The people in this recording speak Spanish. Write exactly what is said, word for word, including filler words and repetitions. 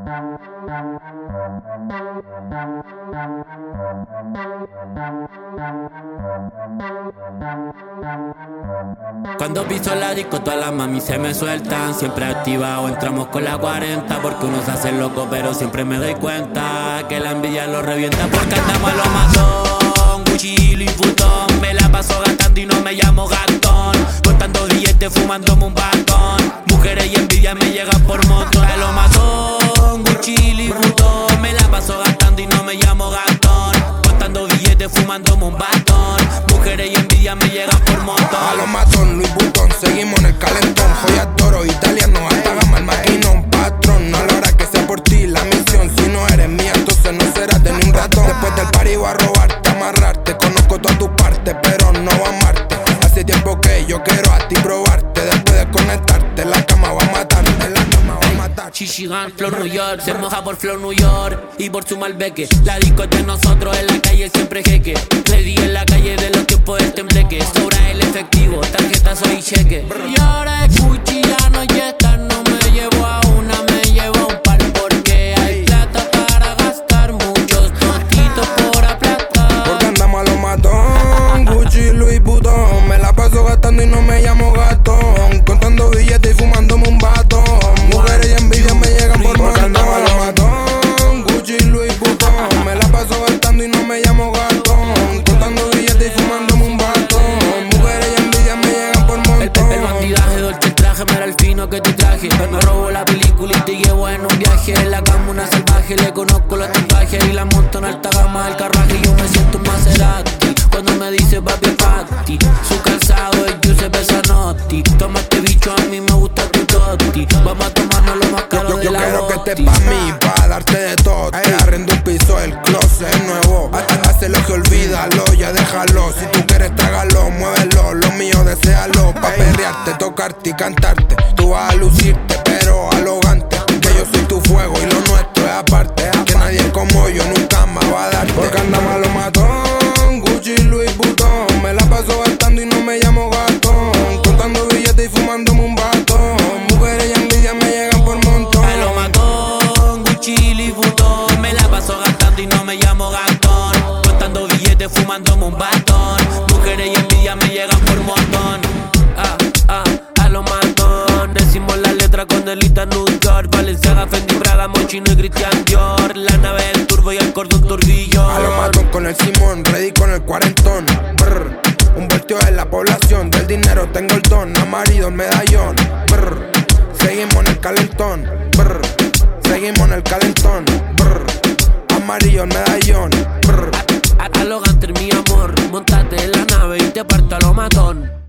Cuando piso la disco todas las mami se me sueltan. Siempre activado, entramos con la cuarenta. Porque uno se hace loco pero siempre me doy cuenta que la envidia lo revienta. Porque andamos a lo matón, Gucci y Louis Vuitton. Me la paso gastando y no me llamo Gastón. Contando billetes, fumándome un batón. Mujeres y envidia me llegan por montón. A lo matón, Gucci y Louis Vuitton. Me la paso gastando y no me llamo Gastón. Contando billetes, fumándome un batón. Mujeres y envidia me llegan por montón. A lo matón, Louis Vuitton, seguimos en el calentón. Joyas toro, italiano, hasta gama, el maquinón. Patrón, a la hora que sea por ti la misión. Si no eres mía, entonces no serás de ni un ratón. Después del party voy a robarte, amarrarte. Conozco todas tus partes, pero no voy a amarte. Hace tiempo que yo quiero a ti probarte. Después de conectarte, la cama va a matarte. La cama va a matar. Chichigan, Flow New York, se moja por Flow New York y por su malbeque. La disco es de nosotros, en la calle siempre jeque. Le di en la calle de los tiempos del tembleque. Sobra el efectivo, tarjeta soy cheque. Y ahora es Gucci, ya no yeta. No me llevo a una, me llevo a un par. Porque hay plata para gastar, muchos tontitos por aplastar. Porque andamos a lo matón, Gucci, Louis Vuitton. Me la paso gastando y no me llamo Gastón. Contando billetes y fumándome un batón. Mujeres y envidia me llegan por montón. Porque andamos a lo matón, Gucci, Louis Vuitton. Me la paso gastando y no me llamo Gastón. Contando billetes y fumándome un batón. Mujeres y envidia me llegan por montón. El, el, el bandidaje, Dolce el traje, mira el fino que te traje. Me robo la película y te llevo en un viaje. En la cama una salvaje, le conozco los tatuajes. Y la monto en alta gama del carruaje. Yo me siento un Maserati cuando me dice papi Fati. Su calzado es Giuseppe Zanotti. Toma este bicho, a mí me gusta tu totti. Vamos a tomarnos lo más caro yo, yo, de la Yo quiero botti. que estés pa' mí, pa' darte de todo. Te arrendo un piso, el closet es nuevo. Hace lo que olvídalo, ya déjalo. Si tú quieres trágalo, muévelo. Lo mío deséalo, pa' perrearte, tocarte y cantarte. Tú vas a lucirte, pero arrogante. Que yo soy tu fuego y lo nuestro es aparte. Que nadie como yo nunca más va a darte. Porque andamos a lo matón, Gucci, Louis Vuitton. Me la paso gastando y no me llamo Gastón. Contando billetes y fumándome un batón. Mujeres y envidia me llegan por montón. A lo matón, Gucci y Louis Vuitton. Me la paso gastando y no me llamo Gastón. Contando billetes, fumándome un batón. Mujeres y envidia me llegan por montón. Ah, ah, a lo matón. Decimos la letra con delita New York. Valenciaga, Fendi, Prada, Moschino y Christian Dior. La nave, el turbo y el cordón turbillón. A lo matón con el Simón, ready con el cuarentón. Brr. Un volteo de la población, del dinero tengo el don. Amarillo, el medallón. Brr. Seguimos en el calentón. Brr. Seguimos en el calentón. Brr. Amarillo, el medallón. Brr. A, a, a lo Gunter, mi amor. Montate en la nave y te parto a lo matón.